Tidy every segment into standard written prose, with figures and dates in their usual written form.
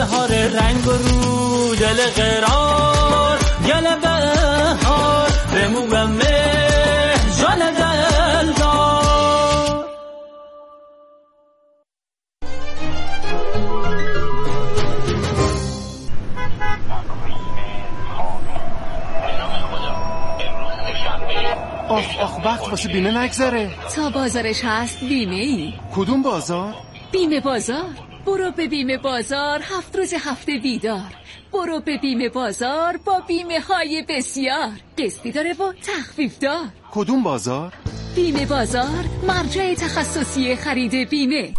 بهار رنگ و رو دل قرار گل بهار بمومه جان دل دار. آخ وقت واسه بیمه نگذره. تا بازارش هست بیمه ای. کدوم بازار؟ بیمه بازار. برو به بیمه بازار 7 روز هفته بیدار. برو به بیمه بازار با بیمه های بسیار. قسطی داره و تخفیف دار. کدوم بازار؟ بیمه بازار، مرجع تخصصی خرید بیمه.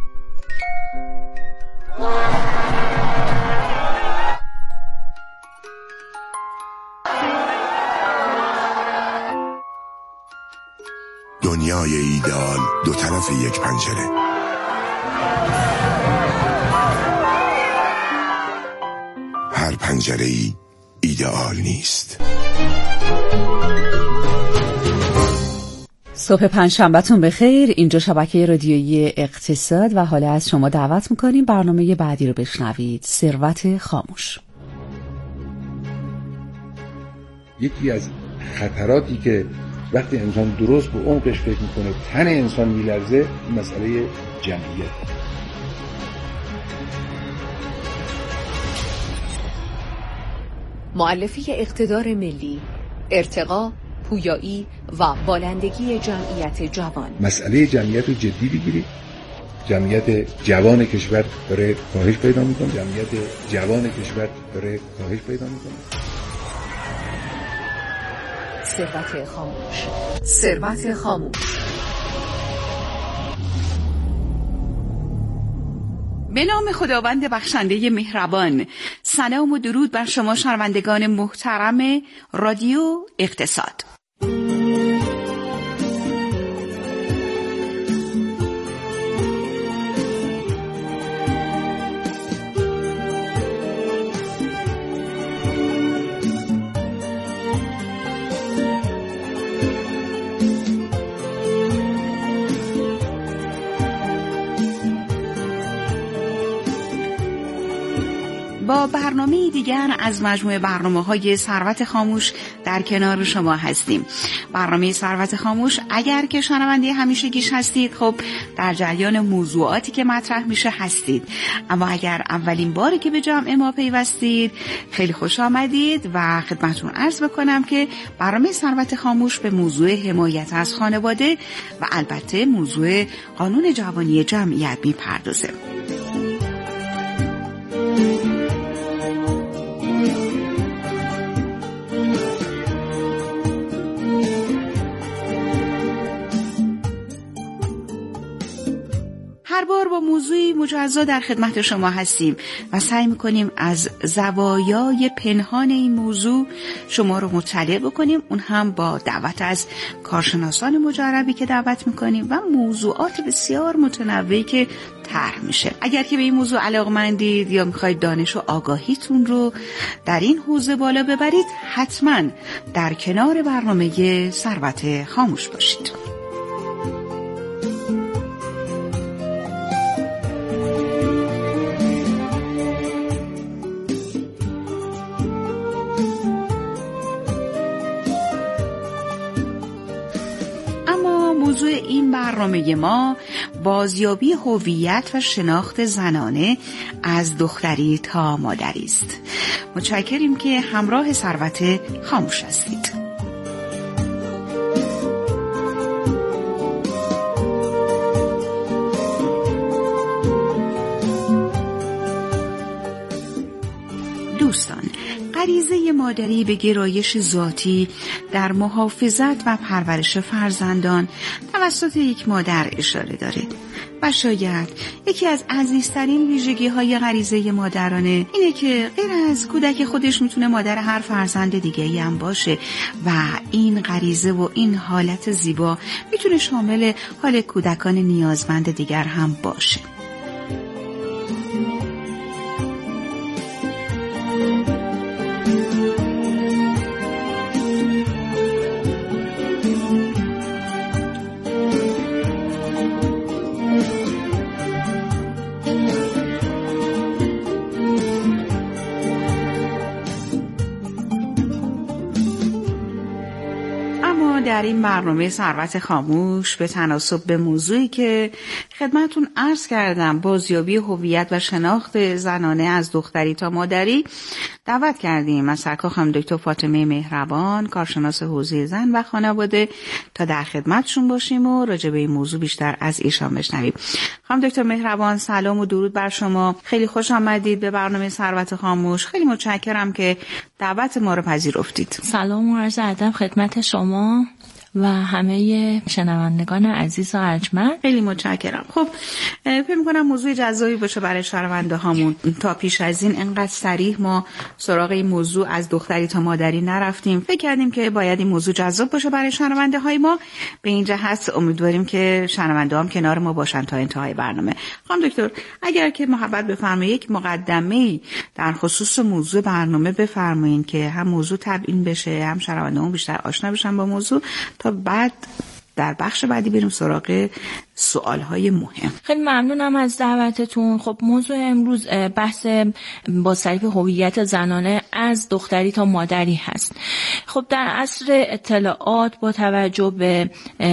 دنیای ایدئال دو طرف یک پنجره. هر پنجره‌ای ایدئال نیست. صبح پنجشنبهتون بخیر. اینجا شبکه رادیویی اقتصاد و حالا از شما دعوت میکنیم برنامه بعدی رو بشنوید. ثروت خاموش. یکی از خطراتی که وقتی انسان درست به عمقش فکر میکنه تن انسان میلرزه، مسئله جمعیت. مؤلفه اقتدار ملی، ارتقا، پویایی و بالندگی جمعیت جوان. مسئله جمعیت رو جدی بگیرید. جمعیت جوان کشور داره کاهش پیدا میکنه. ثروت خاموش. ثروت خاموش. به نام خداوند بخشنده مهربان. سلام و درود بر شما شنوندگان محترم رادیو اقتصاد. با برنامه دیگر از مجموعه برنامه‌های ثروت خاموش در کنار شما هستیم. برنامه ثروت خاموش اگر که شنونده همیشگیش هستید، خب در جریان موضوعاتی که مطرح میشه هستید. اما اگر اولین باری که به جمع ما پیوستید، خیلی خوش آمدید و خدمتتون عرض بکنم که برنامه ثروت خاموش به موضوع حمایت از خانواده و البته موضوع قانون جوانی جمعیت میپردازه. هر بار با موضوعی مجزا در خدمت شما هستیم و سعی میکنیم از زوایای پنهان این موضوع شما رو مطلع بکنیم، اون هم با دعوت از کارشناسان مجربی که دعوت میکنیم و موضوعات بسیار متنوعی که طرح میشه. اگر که به این موضوع علاقمندید یا میخواید دانش و آگاهیتون رو در این حوزه بالا ببرید، حتما در کنار برنامه ثروت خاموش باشید. موضوع این برنامه ما بازیابی هویت و شناخت زنانه از دختری تا مادری است. متشکریم که همراه ثروت خاموش هستید. دوستان، غریزه مادری به گرایش ذاتی در محافظت و پرورش فرزندان توسط یک مادر اشاره داره و شاید یکی از عزیزترین ویژگی‌های غریزه مادرانه اینه که غیر از کودک خودش میتونه مادر هر فرزند دیگه‌ای هم باشه و این غریزه و این حالت زیبا میتونه شامل حال کودکان نیازمند دیگر هم باشه. در این برنامه ثروت خاموش به تناسب به موضوعی که خدمتتون عرض کردم، بازیابی هویت و شناخت زنانه از دختری تا مادری، دعوت کردیم از سرکار خانم دکتر فاطمه مهربان، کارشناس حوزه زن و خانواده، تا در خدمتشون باشیم و راجع به این موضوع بیشتر از ایشان بشنویم. خانم دکتر مهربان، سلام و درود بر شما. خیلی خوش آمدید به برنامه ثروت خاموش. خیلی متشکرم که دعوت ما رو پذیرفتید. سلام و عرض ادب خدمت شما و همه شنوندگان عزیز و ارجمند. خیلی متشکرم. خب فکر می‌کنم موضوع جذابی باشه برای شنونده هامون. تا پیش از این انقدر صریح ما سراغ این موضوع از دختری تا مادری نرفتیم. فکر کردیم که باید این موضوع جذاب باشه برای شنونده های ما. به اینجا هست امیدواریم که شنونده هم کنار ما باشن تا انتهای برنامه. خانم دکتر، اگر که محبت بفرمایید یک مقدمه‌ای در خصوص موضوع برنامه بفرمایید که هم موضوع تبیین بشه، هم شنونده‌مون بیشتر آشنا بشن با موضوع، تا بعد در بخش بعدی بریم سراغ سوالهای مهم. خیلی ممنونم از دعوتتون. خب موضوع امروز بحث بازتعریف هویت زنانه از دختری تا مادری هست. خب در عصر اطلاعات با توجه به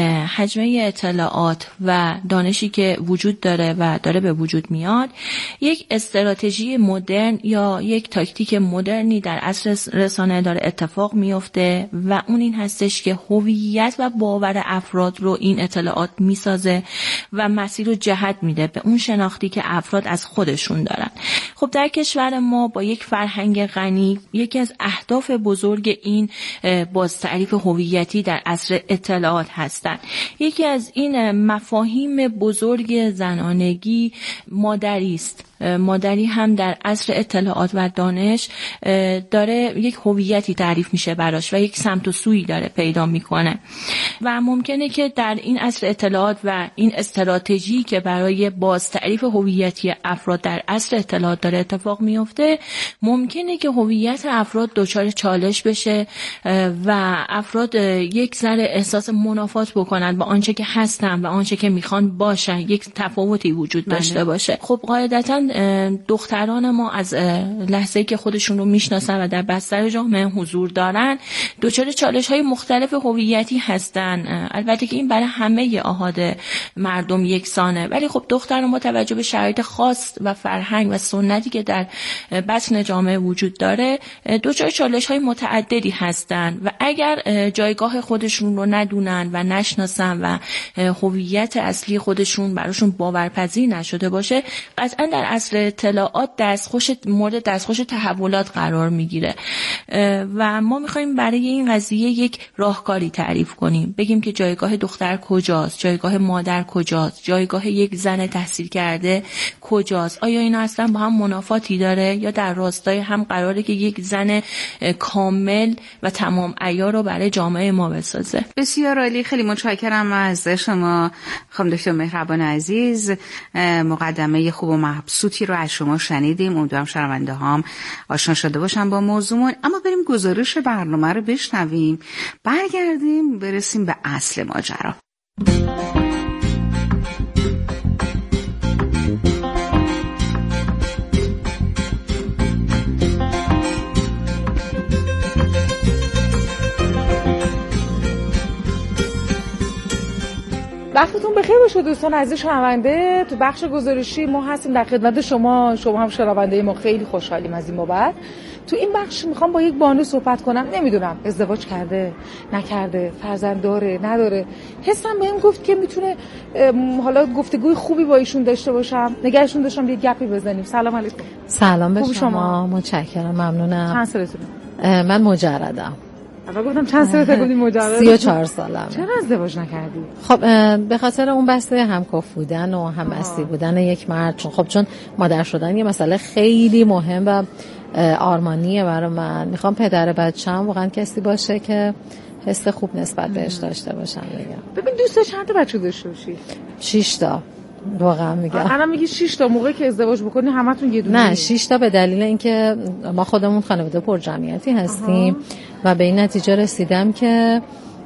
حجم اطلاعات و دانشی که وجود داره و داره به وجود میاد، یک استراتژی مدرن یا یک تاکتیک مدرنی در عصر رسانه داره اتفاق میفته و اون این هستش که هویت و باور افراد رو این اطلاعات میسازه و مسیر رو جهت میده به اون شناختی که افراد از خودشون دارن. خب در کشور ما با یک فرهنگ غنی، یکی از اهداف بزرگ این بازتعریف هویتی در عصر اطلاعات هستن. یکی از این مفاهیم بزرگ زنانگی مادری است. مادری هم در عصر اطلاعات و دانش داره یک هویتی تعریف میشه براش و یک سمت و سویی داره پیدا میکنه و ممکنه که در این عصر اطلاعات و این استراتژی که برای بازتعریف هویتی افراد در عصر اطلاعات داره اتفاق میفته، ممکنه که هویت افراد دچار چالش بشه و افراد یک ذره احساس منافات بکنن با آنچه که هستن و آنچه که میخوان باشن، یک تفاوتی وجود داشته باشه. خب قاعدتاً دختران ما از لحظه‌ای که خودشون رو میشناسن و در بستر جامعه حضور دارن دچار چالش‌های مختلف هویتی هستن. البته که این برای همه احاد مردم یکسانه، ولی خب دختران با توجه به شرایط خاص و فرهنگ و سنتی که در بطن جامعه وجود داره دچار چالش‌های متعددی هستن و اگر جایگاه خودشون رو ندونن و نشناسن و هویت اصلی خودشون براشون باورپذیر نشده باشه، قطعاً در عصر اطلاعات مورد دستخوش تحولات قرار میگیره و ما میخوایم برای این قضیه یک راهکاری تعریف کنیم. بگیم که جایگاه دختر کجاست، جایگاه مادر کجاست، جایگاه یک زن تحصیل کرده کجاست، آیا اینا اصلا با هم منافاتی داره یا در راستای هم قراره که یک زن کامل و تمام عیار رو برای جامعه ما بسازه. بسیار عالی. خیلی متشکرم از شما خانم دکتر مهربان عزیز. مقدمه خوب و مبسوطی رو از شما شنیدیم. امیدوارم شنونده هام آشنا شده باشن با موضوعمون. اما بریم گزارش برنامه رو بشنویم، برگردیم برسیم به اصل ماجرا. وقتتون بخیر باشه دوستان عزیز شنونده. تو بخش گزارشی ما هستیم در خدمت شما هم شنونده ما. خیلی خوشحالیم از این بابت. تو این بخش میخوام با یک بانو صحبت کنم. نمیدونم ازدواج کرده نکرده، فرزند داره نداره. حسم بهم گفت که میتونه حالا گفتگوی خوبی با ایشون داشته باشم. نگهشون داشتم یه گپی بزنیم. سلام علیکم. سلام به شما. متشکرم، ممنونم. چند سالتونه؟ من مجردم. اول گفتم چند سالته بودی مجرد؟ 34 سالم. چرا ازدواج نکردی؟ خب به خاطر اون بسته همکف بودن و همبستی بودن یک مرد. چون مادر شدن یه مسئله خیلی مهم و آرمانیه برای من. میخوام پدر بچه‌م واقعا کسی باشه که حس خوب نسبت بهش داشته باشم. ببین دوست چند تا بچه داشته باشی؟ 6 تا. واقعا میگم. الان میگی 6 تا، موقعی که ازدواج بکنی همتون یه دونه؟ نه 6 تا به دلیل اینکه ما خودمون خانواده پر جمعیتی هستیم و به این نتیجه رسیدم که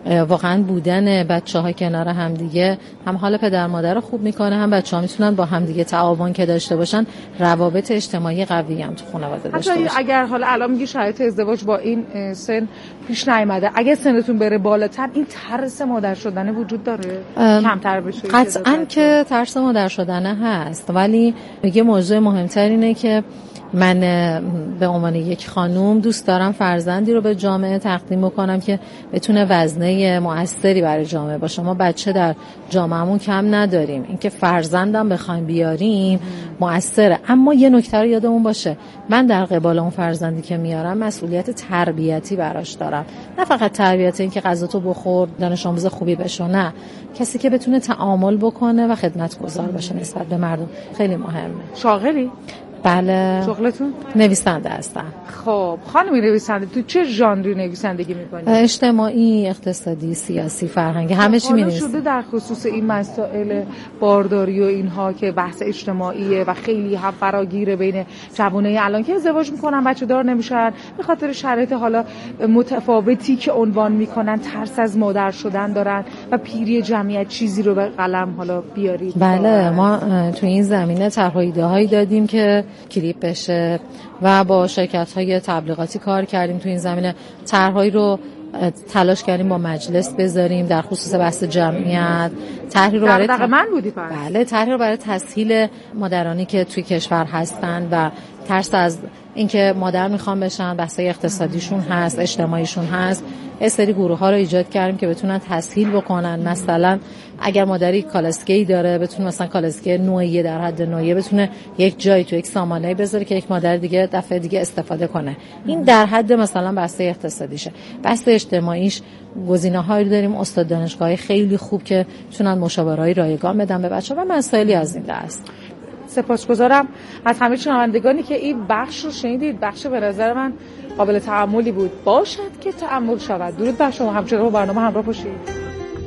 واقعا بودن بچه‌ها کنار همدیگه هم حال پدر مادر رو خوب میکنه، هم بچه‌ها میتونن با همدیگه تعاون که داشته باشن، روابط اجتماعی قوی هم تو خانواده داشته باشن. اگر حالا الان میگی شرایط ازدواج با این سن پیش نیامده، اگه سنتون بره بالاتر این ترس مادر شدن وجود داره؟ کمتر بشه؟ قطعاً که ترس مادر شدن هست، ولی میگه موضوع مهمتر اینه که من به عنوان یک خانوم دوست دارم فرزندی رو به جامعه تقدیم بکنم که بتونه وزنه مؤثری برای جامعه باشه. ما بچه در جامعهمون کم نداریم، اینکه فرزندم بخوایم بیاریم مؤثره، اما یه نکته رو یادمون باشه، من در قبال اون فرزندی که میارم مسئولیت تربیتی براش دارم، نه فقط تربیت این که غذاتو بخور، دانش آموز خوبی بشو، نه، کسی که بتونه تعامل بکنه و خدمتگزار باشه نسبت به مردم. خیلی مهمه. شاغلی؟ بله. شغلتون؟ نویسنده هستم. خب خانمی نویسنده، تو چه ژانری نویسندگی میکنی؟ اجتماعی، اقتصادی، سیاسی، فرهنگی، همه چی می‌نویسم. شده در خصوص این مسائل بارداری و اینها که بحث اجتماعیه و خیلی هم فراگیره بین جوانای الان که ازدواج میکنن بچه دار نمیشن به خاطر شرایط حالا متفاوتی که عنوان میکنن، ترس از مادر شدن دارن و پیری جمعیت چیزی رو به قلم حالا بیارید؟ بله، ما تو این زمینه طرح‌هایی دادیم که کلیپ بشه و با شرکت‌های تبلیغاتی کار کردیم تو این زمینه. طرح‌هایی رو تلاش کردیم با مجلس بذاریم در خصوص بحث جمعیت. طرحی رو برای من بودی پس؟ بله، طرحی رو برای تسهیل مادرانی که توی کشور هستن و ترس از اینکه مادر میخوان بشن، بحثای اقتصادیشون هست، اجتماعیشون هست، یه سری گروه‌ها رو ایجاد کردیم که بتونن تسهیل بکنن. مثلا اگر مادری کالسکه‌ای داره بتونه مثلا کالسکه نوعیه در حد نوعیه بتونه یک جایی تو یک سامانه بذاره که یک مادر دیگه دفعه دیگه استفاده کنه. این در حد مثلا بحث اقتصادیشه. بحث اجتماعیش گزینه‌هایی داریم، استاد دانشگاهی خیلی خوب که میتونن مشاوره‌ای رایگان بدن به بچه‌ها و مسائلی از این دست. سپاسگزارم از همه شنوندگانی که این بخش رو شنیدید. بخش به نظر من قابل تأملی بود، باشد که تأمل شود. درود بر شما، همچنان با برنامه همراه باشید.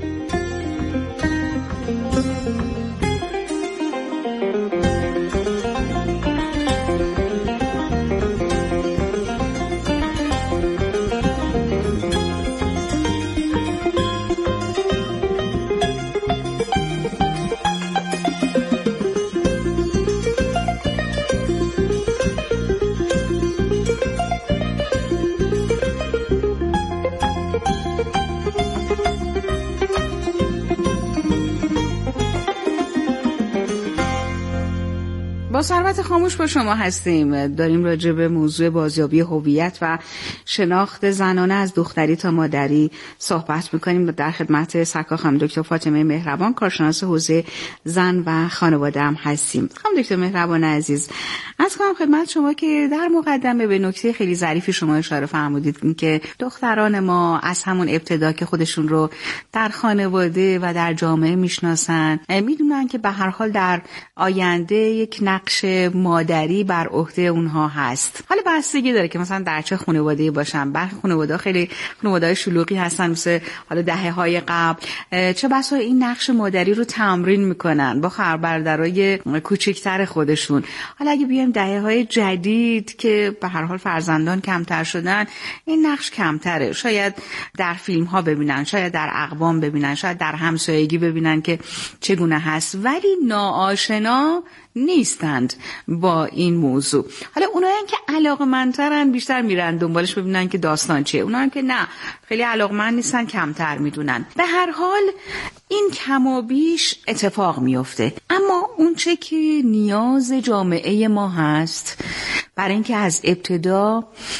با ثروت خاموش با شما هستیم. داریم راجع به موضوع بازیابی هویت و شناخت زنانه از دختری تا مادری صحبت می‌کنیم. در خدمت سرکار خانم دکتر فاطمه مهربان، کارشناس حوزه زن و خانواده هم هستیم. خانم دکتر مهربان عزیز، از کنم خدمت شما که در مقدمه به نکته خیلی ظریفی شما اشاره فرمودید که دختران ما از همون ابتدا که خودشون رو در خانواده و در جامعه میشناسن، میدونن که به هر حال در آینده یک نقش مادری بر عهده اونها هست. حالا بستگی داره که مثلا در چه خانواده‌ای باشن. برخی خانواده‌ها خیلی خانواده‌های شلوغی هستن، مثل حالا دهه‌های قبل، چه بسا این نقش مادری رو تمرین میکنن با خواهربرادرای کوچکتر خودشون. حالا اگه بیایم دهه‌های جدید که به هر حال فرزندان کمتر شدن، این نقش کمتره. شاید در فیلم‌ها ببینن، شاید در اقوام ببینن، شاید در همسایگی ببینن که چگونه هست، ولی ناآشنا نیستند با این موضوع. حالا اونایی که علاقه‌مندترن بیشتر میرن دنبالش ببینن که داستان چیه، اونایی که نه خیلی علاقه‌مند نیستن کمتر میدونن. به هر حال این کم و بیش اتفاق میفته، اما اون چه که نیاز جامعه ما هست برای اینکه از ابتدا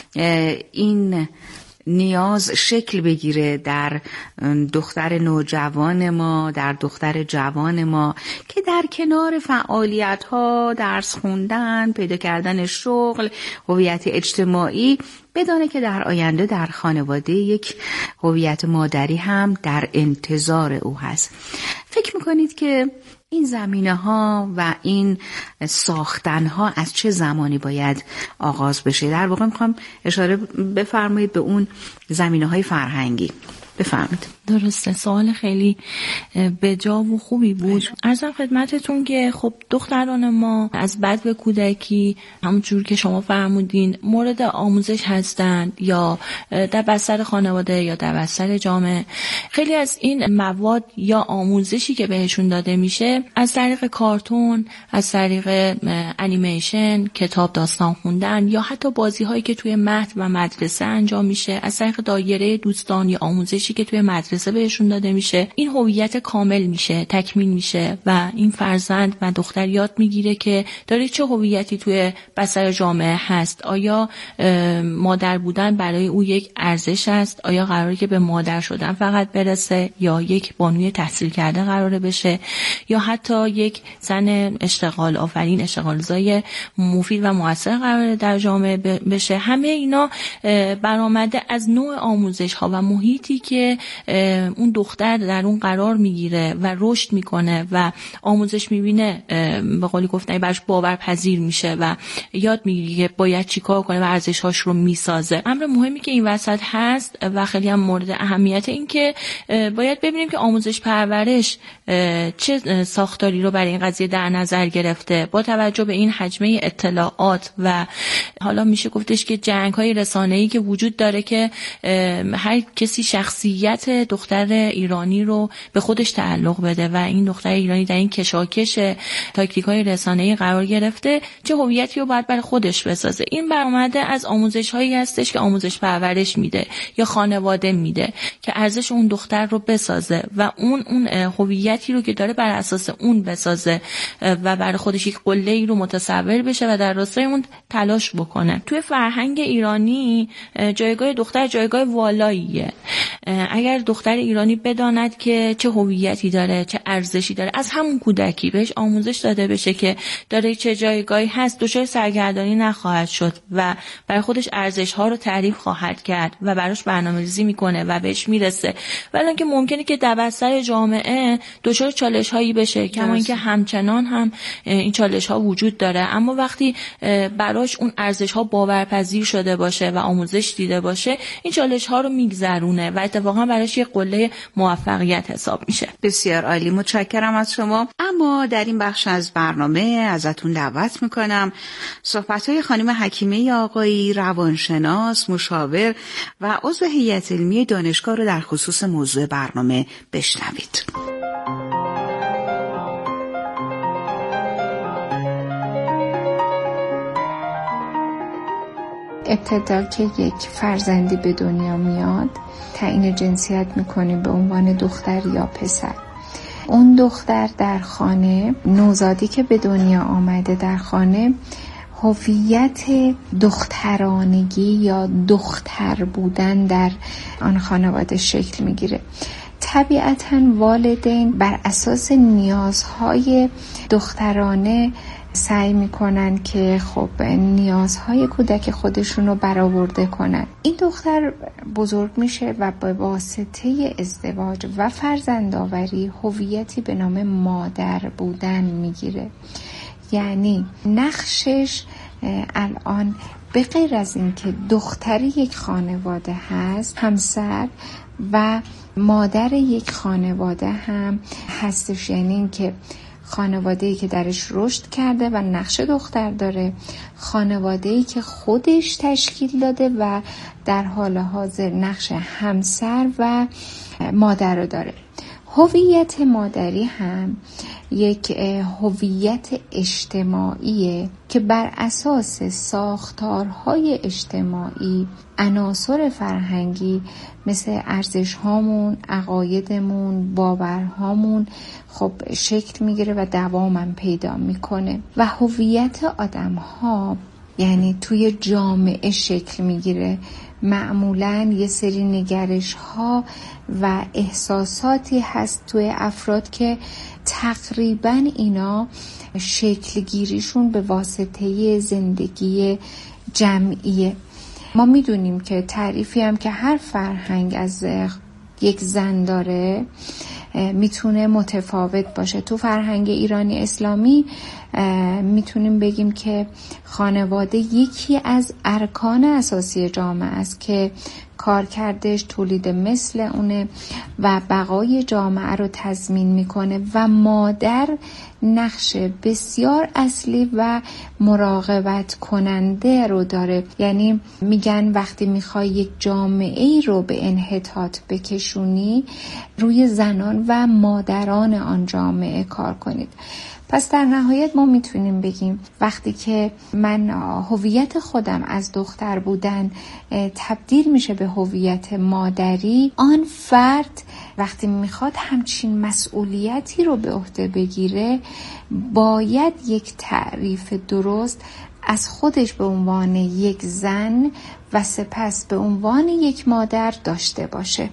این نیاز شکل بگیره در دختر نوجوان ما، در دختر جوان ما، که در کنار فعالیت‌ها، درس خوندن، پیدا کردن شغل، هویت اجتماعی، بدانه که در آینده در خانواده یک هویت مادری هم در انتظار او هست. فکر میکنید که این زمینه‌ها و این ساختن‌ها از چه زمانی باید آغاز بشه؟ در واقع میخوام اشاره بفرمایید به اون زمینه‌های فرهنگی. بفرمایید. درسته، سوال خیلی بجا و خوبی بود. عرضم خدمتتون که خب دختران ما از بد به کودکی همونجور که شما فرمودین مورد آموزش هستند، یا در بستر خانواده یا در بستر جامعه. خیلی از این مواد یا آموزشی که بهشون داده میشه از طریق کارتون، از طریق انیمیشن، کتاب داستان خوندن، یا حتی بازی هایی که توی مهد و مدرسه انجام میشه، از طریق دایره دوستان یا آموزشی که توی مدرسه بهشون داده میشه، این هویت کامل میشه، تکمیل میشه و این فرزند و دختر یاد میگیره که داره چه هویتی توی بستر جامعه هست. آیا مادر بودن برای او یک ارزش است؟ آیا قراره که به مادر شدن فقط برسه، یا یک بانوی تحصیل کرده قراره بشه، یا حتی یک زن اشتغال آفرین، اشتغالزای مفید و مؤثر قراره در جامعه بشه؟ همه اینا برآمده از نوع آموزش ها و محیطی که اون دختر در اون قرار میگیره و رشد میکنه و آموزش میبینه، به قولی گفتن برش باورپذیر میشه و یاد میگیره که باید چیکار کنه و ارزش‌هاش رو میسازه. امر مهمی که این وسط هست و خیلی هم مورد اهمیت، این که باید ببینیم که آموزش پرورش چه ساختاری رو برای این قضیه در نظر گرفته با توجه به این حجمه اطلاعات و حالا میشه گفتش که جنگ‌های رسانه‌ای که وجود داره که هر کسی شخصیت دختر ایرانی رو به خودش تعلق بده و این دختر ایرانی در این کشاکش تاکتیک‌های رسانه‌ای قرار گرفته، چه هویتی رو باید برای خودش بسازه. این برآمده از آموزش‌هایی هستش که آموزش پرورش میده یا خانواده میده که ارزش اون دختر رو بسازه و اون هویتی رو که داره بر اساس اون بسازه و برای خودش یک قله‌ای رو متصور بشه و در راستای اون تلاش بکنه. توی فرهنگ ایرانی جایگاه دختر جایگاه والاییه. اگر دختر ایرانی بداند که چه هویتی داره، چه ارزشی داره، از همون کودکی بهش آموزش داده بشه که داره چه جایگاهی هست، دچار سرگردانی نخواهد شد و برای خودش ارزش‌ها رو تعریف خواهد کرد و براش برنامه‌ریزی میکنه و بهش میرسه. ولی اینکه ممکنه که در بستر جامعه دچار چالش‌هایی بشه، کما اینکه همچنان هم این چالش‌ها وجود داره، اما وقتی براش اون ارزش‌ها باورپذیر شده باشه و آموزش دیده باشه، این چالش‌ها رو میگذرونه و اتفاقا براش یه قله موفقیت حساب میشه. بسیار عالی، متشکرم از شما. اما در این بخش از برنامه ازتون دعوت میکنم صحبت‌های خانم حکیمه آقایی، روانشناس، مشاور و عضو هیئت علمی دانشگاه رو در خصوص موضوع برنامه بشنوید. ابتدا که یک فرزندی به دنیا میاد تعیین جنسیت میکنیم به عنوان دختر یا پسر. اون دختر در خانه، نوزادی که به دنیا آمده در خانه، هویت دخترانگی یا دختر بودن در آن خانواده شکل میگیره. طبیعتاً والدین بر اساس نیازهای دخترانه سعی میکنن که خب نیازهای کودک خودشون رو برآورده کنن. این دختر بزرگ میشه و به واسطه ازدواج و فرزندآوری هویتی به نام مادر بودن میگیره. یعنی نقشش الان به غیر از این که دختری یک خانواده هست، همسر و مادر یک خانواده هم هستش. یعنی این که خانواده‌ای که درش رشد کرده و نقش دختر داره، خانواده‌ای که خودش تشکیل داده و در حال حاضر نقش همسر و مادر رو داره. هویت مادری هم یک هویت اجتماعیه که بر اساس ساختارهای اجتماعی، عناصر فرهنگی مثل ارزش‌هامون، عقایدمون، باورهامون خب شکل میگیره و دوامم پیدا میکنه و هویت آدم‌ها یعنی توی جامعه شکل میگیره. معمولاً یه سری نگرش‌ها و احساساتی هست توی افراد که تقریباً اینا شکل گیریشون به واسطه زندگی جمعیه. ما میدونیم که تعریفی هم که هر فرهنگ از یک زن داره میتونه متفاوت باشه. تو فرهنگ ایرانی اسلامی میتونیم بگیم که خانواده یکی از ارکان اساسی جامعه است که کارکردش تولید مثل اونه و بقای جامعه رو تضمین میکنه و مادر نقش بسیار اصلی و مراقبت کننده رو داره. یعنی میگن وقتی میخوای یک جامعه ای رو به انحطاط بکشونی روی زنان و مادران آن جامعه کار کنید. پس در نهایت ما میتونیم بگیم وقتی که من هویت خودم از دختر بودن تبدیل میشه به هویت مادری، آن فرد وقتی میخواد همچین مسئولیتی رو به عهده بگیره باید یک تعریف درست از خودش به عنوان یک زن و سپس به عنوان یک مادر داشته باشه.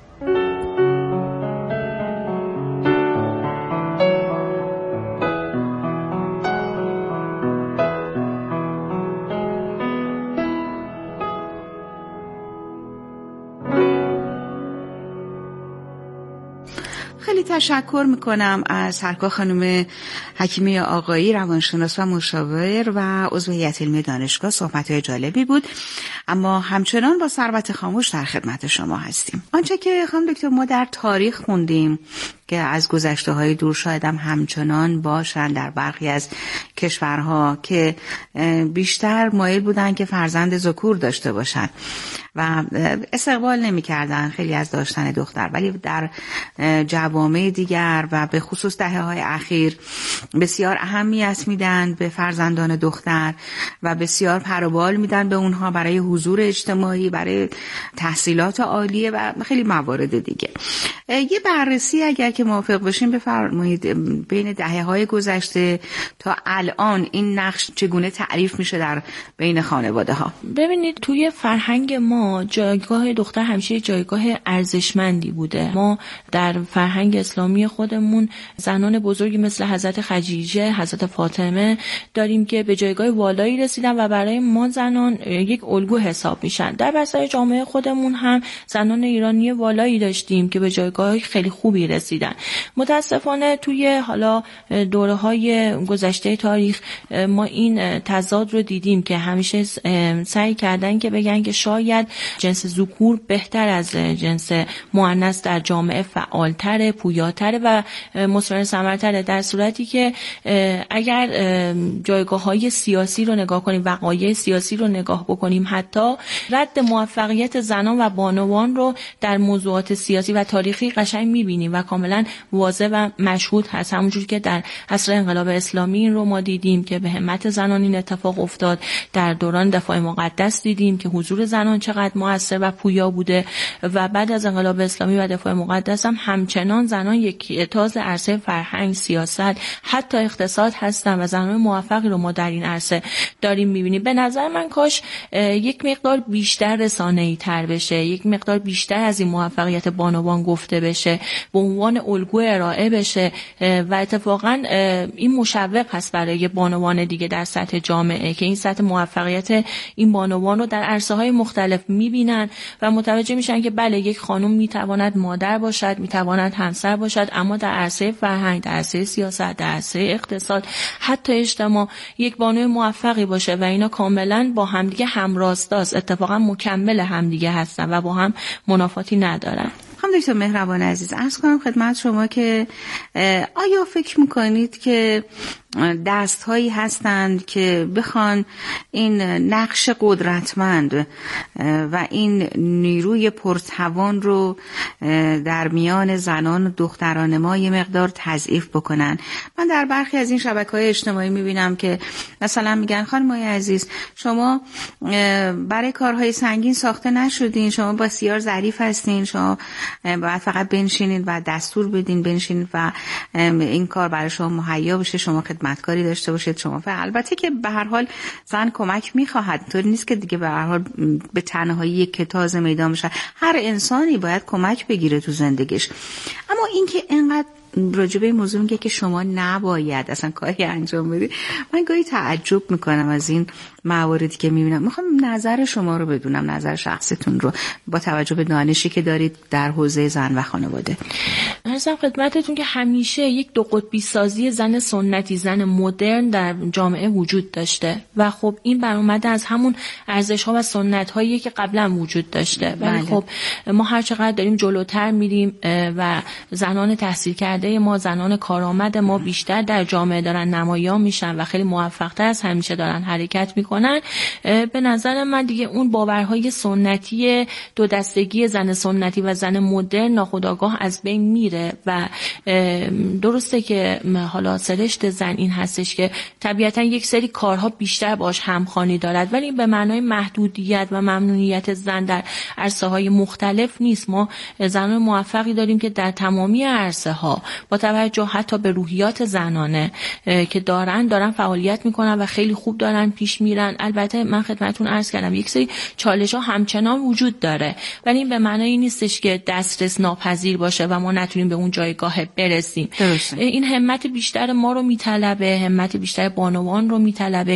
خیلی تشکر میکنم از سرکار خانم حکیمه آقایی، روانشناس و مشاور و عضو هیئت علمی دانشگاه. صحبت‌های جالبی بود، اما همچنان با ثروت خاموش در خدمت شما هستیم. آنچه که خانم دکتر ما در تاریخ خوندیم که از گذشته‌های دور شاید هم همچنان باشن در برخی از کشورها که بیشتر مایل بودن که فرزند ذکور داشته باشن و استقبال نمی‌کردن خیلی از داشتن دختر، ولی در جوامع دیگر و به خصوص دهه‌های اخیر بسیار اهمیت میدن به فرزندان دختر و بسیار پر و بال میدن به اونها برای حضور اجتماعی، برای تحصیلات عالیه و خیلی موارد دیگه. یه بررسی اگر که موافق باشیم بفرمایید بین دهه‌های گذشته تا الان این نقش چگونه تعریف میشه در بین خانواده‌ها؟ ببینید توی فرهنگ ما جایگاه دختر همیشه جایگاه ارزشمندی بوده. ما در فرهنگ اسلامی خودمون زنان بزرگی مثل حضرت خدیجه، حضرت فاطمه داریم که به جایگاه والایی رسیدن و برای ما زنان یک الگو حساب میشن. در بسای جامعه خودمون هم زنان ایرانی والایی داشتیم که به جایگاه خیلی خوبی رسیدن. متاسفانه توی حالا دوره‌های گذشته تاریخ ما این تضاد رو دیدیم که همیشه سعی کردن که بگن که شاید جنس ذکور بهتر از جنس مؤنث در جامعه فعالتره، پویاتره و مثمر ثمرتره، در صورتی که اگر جایگاه‌های سیاسی رو نگاه کنیم، وقایع سیاسی رو نگاه بکنیم، حتی رد موفقیت زنان و بانوان رو در موضوعات سیاسی و تاریخی قشنگ می‌بینیم و کاملا واضح و مشهود هست. همونجوری که در عصر انقلاب اسلامی این رو ما دیدیم که به همت زنان این اتفاق افتاد. در دوران دفاع مقدس دیدیم که حضور زنان چقدر مؤثر و پویا بوده و بعد از انقلاب اسلامی و دفاع مقدس هم همچنان زنان یک تاز عرصه فرهنگ، سیاست، حتی اقتصاد هستن و زنان موفقی رو ما در این عرصه داریم می‌بینیم. به نظر من کاش یک مقدار بیشتر رسانه‌ای تر بشه، یک مقدار بیشتر از این موفقیت بانوان گفته بشه، به عنوان الگو ارائه بشه و اتفاقا این مشوق هست برای بانوان دیگه در سطح جامعه که این سطح موفقیت این بانوان رو در عرصه‌های مختلف می‌بینن و متوجه میشن که بله یک خانم میتواند مادر باشد، میتواند همسر باشد، اما در عرصه فرهنگ، در عرصه سیاست، در عرصه اقتصاد، حتی اجتماع یک بانوی موفقی باشه و اینا کاملا با همدیگه همراستاست، اتفاقا مکمل همدیگه هستن و با هم منافاتی ندارن. خانم دکتر مهربان عزیز، عرض کنم خدمت شما که آیا فکر میکنید که دست‌هایی هستند که بخوان این نقش قدرتمند و این نیروی پرتوان رو در میان زنان و دختران ما یه مقدار تضعیف بکنن؟ من در برخی از این شبکه‌های اجتماعی میبینم که مثلا میگن خانم‌های عزیز شما برای کارهای سنگین ساخته نشدین، شما بسیار ظریف هستین، شما باید فقط بنشینید و دستور بدین بنشینید و این کار برای شما مهیا بشه، شما خدمتکاری داشته باشید. شما البته که به هر حال زن کمک میخواهد، طور نیست که دیگه به هر حال به تنهایی یک کتاز میدان بشه، هر انسانی باید کمک بگیره تو زندگیش. اما اینکه اینقدر راجبه این موضوع میگه که شما نباید اصلا کاری انجام بدید، من گاهی تعجب میکنم از این مواردی که میبینم. میخوام نظر شما رو بدونم، نظر شخصیتون رو با توجه به دانشی که دارید در حوزه زن و خانواده. عرضم خدمتتون که همیشه یک دو قطبی سازی زن سنتی زن مدرن در جامعه وجود داشته و خب این برآمده از همون ارزش‌ها و سنت‌هایی که قبلا وجود داشته. ولی خب ما هر چقدر داریم جلوتر میریم و زنان تحصیل کرده ما، زنان کارآمد ما بیشتر در جامعه دارن نمایان میشن و خیلی موفق‌تر از همیشه دارن حرکت میکنن، به نظر من دیگه اون باورهای سنتی دو دستگی زن سنتی و زن مدرن ناخودآگاه از بین میره و درسته که حالا سرشت زن این هستش که طبیعتا یک سری کارها بیشتر باش همخوانی دارد، ولی به معنای محدودیت و ممنوعیت زن در عرصه‌های مختلف نیست. ما زنان موفقی داریم که در تمامی عرصه‌ها با توجه حتی به روحیات زنانه که دارن فعالیت میکنن و خیلی خوب دارن پیش میرن. البته من خدمتتون عرض کردم یک سری چالش‌ها همچنان وجود داره، ولی این به معنای نیستش که دسترس ناپذیر باشه و ما نتونیم به اون جایگاه برسیم. این همت بیشتر ما رو میطلبه، همت بیشتر بانوان رو میطلبه،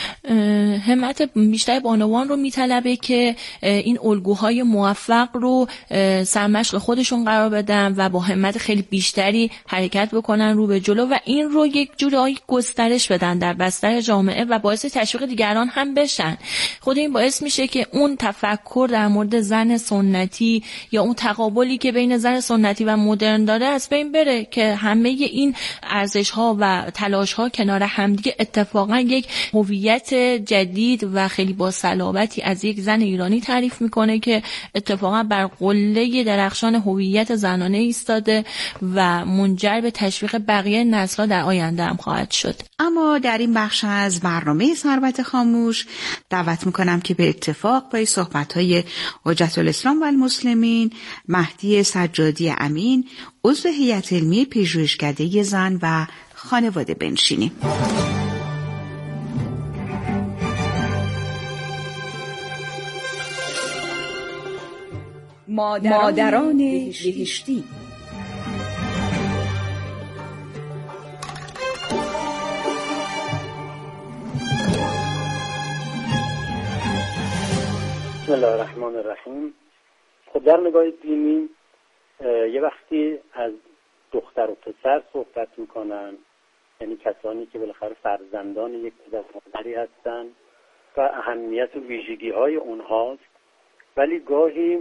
که این الگوهای موفق رو سرمشق خودشون قرار بدن و با همت خیلی بیشتری حرکت بکنن رو به جلو و این رو یک جورایی گسترش بدن در بستر جامعه و باعث تشویق دیگران هم بشن. خود این باعث میشه که اون تفکر در مورد زن سنتی یا اون تقابلی که بین زن سنتی و مدرن داره از بین بره، که همه این ارزش‌ها و تلاش‌ها کنار همدیگه اتفاقا یک هویت جدید و خیلی با صلابتی از یک زن ایرانی تعریف میکنه که اتفاقا بر قله درخشان هویت زنانه ایستاده و منجر به تشویق بقیه نسل‌ها در آینده هم خواهد شد. اما در این بخش از برنامه ثروت خاموش دعوت میکنم که به اتفاق پای صحبت‌های حجت الاسلام و المسلمین مهدی سجادی امین، عضو هیئت علمی پژوهشکده زن و خانواده بنشینیم. مادران بهشتی. بسم الله الرحمن الرحیم. خب در نگاه دینی یه وقتی از دختر و پسر صحبت میکنن، یعنی کسانی که بالاخره فرزندان یک پدر مادری هستن و اهمیت و ویژگی های اونهاست، ولی گاهی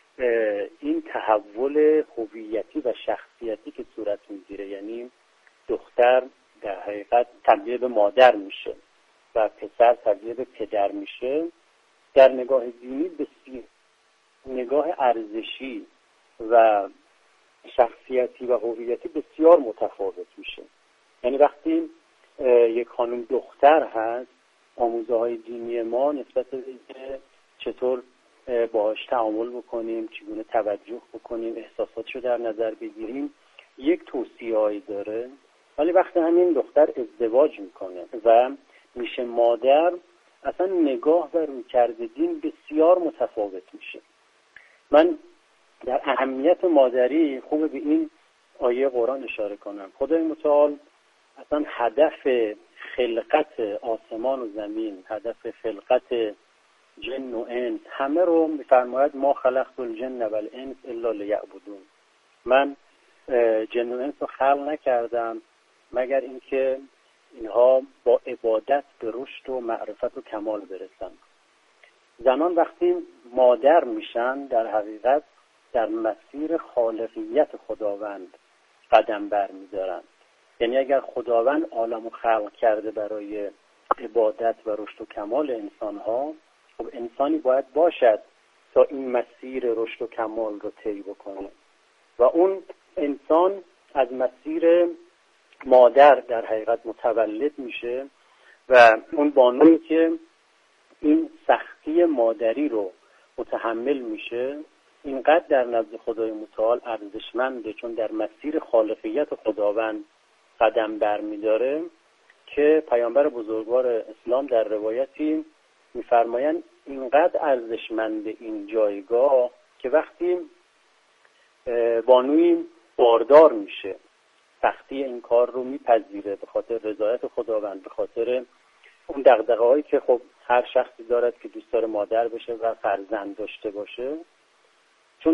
این تحول هویتی و شخصیتی که صورت میگیره، یعنی دختر در حقیقت تبدیل به مادر میشه و پسر تبدیل به پدر میشه، در نگاه دینی بسیار نگاه ارزشی و شخصیتی و هویتی بسیار متفاوت میشه. یعنی وقتی یک خانم دختر هست، آموزه های دینی ما نسبت به چطور باهاش تعامل بکنیم، چگونه توجه بکنیم، احساساتش رو در نظر بگیریم، یک توصیه‌ای داره. ولی وقتی همین دختر ازدواج میکنه و میشه مادر، اصلا نگاه و رویکرد دین بسیار متفاوت میشه. من در اهمیت مادری خوبه به این آیه قرآن اشاره کنم. خدای متعال اصلا هدف خلقت آسمان و زمین، هدف خلقت جن و انس، همه رو میفرماید ما خلقت الجن و الانس الا لیعبدون. من جن و انس رو خلق نکردم مگر اینکه اینها با عبادت به رشد و معرفت و کمال برسن. زنان وقتی مادر میشن در حقیقت در مسیر خالقیت خداوند قدم برمیدارن. یعنی اگر خداوند عالمو خلق کرده برای عبادت و رشد و کمال انسانها، خب انسانی باید باشد تا این مسیر رشد و کمال رو طی بکنه و اون انسان از مسیر مادر در حقیقت متولد میشه و اون بانویی که این سختی مادری رو متحمل میشه اینقدر در نزد خدای متعال ارزشمنده، چون در مسیر خالقیت خداوند قدم برمیداره که پیامبر بزرگوار اسلام در روایتی میفرمایند اینقدر ارزشمند این جایگاه که وقتی بانوی باردار میشه سختی این کار رو میپذیره به خاطر رضایت خداوند، به خاطر اون دغدغه‌هایی که خب هر شخصی دارد که دوست داره مادر بشه و فرزند داشته باشه.